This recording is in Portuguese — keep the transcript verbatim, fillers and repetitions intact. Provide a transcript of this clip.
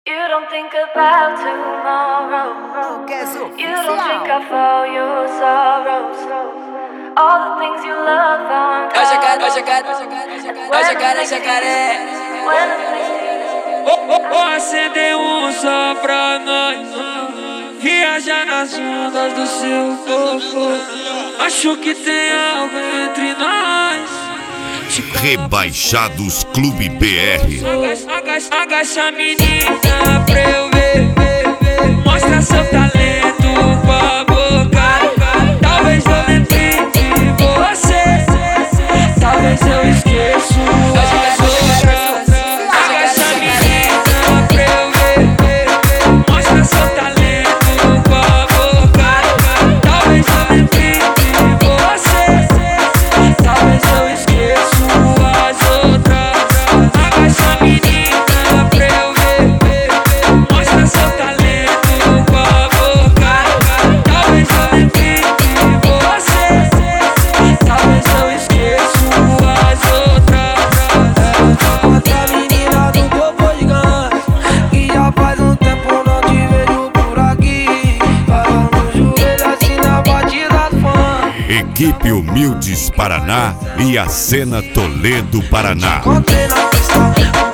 You don't think about tomorrow. You don't think of all your sorrows. All the things you love aren't É o jacaré, é o jacaré, é o jacaré, é o jacaré. Vou acender um só pra nós, viajar nas ondas do seu corpo. Acho que tem algo entre nós. Rebaixados Clube B R. Agacha, agacha, agacha menina pra eu ver. Mostra seu talento com a boca. Talvez eu lembre de você. Talvez eu esqueça as outras. Agacha menina pra eu ver. Mostra seu talento com a boca. Talvez eu lembre de você. Talvez eu esqueça as outras. Agacha menina pra eu ver. Mostra seu talento com a boca. Talvez eu lembre de você. Talvez eu esqueça as outras. Outra menina do topo gigante, que já faz um tempo não te vejo por aqui. Fala no joelho assim na batida do funk. Equipe Humildes Paraná e a Cena Toledo Paraná. Encontrei na pista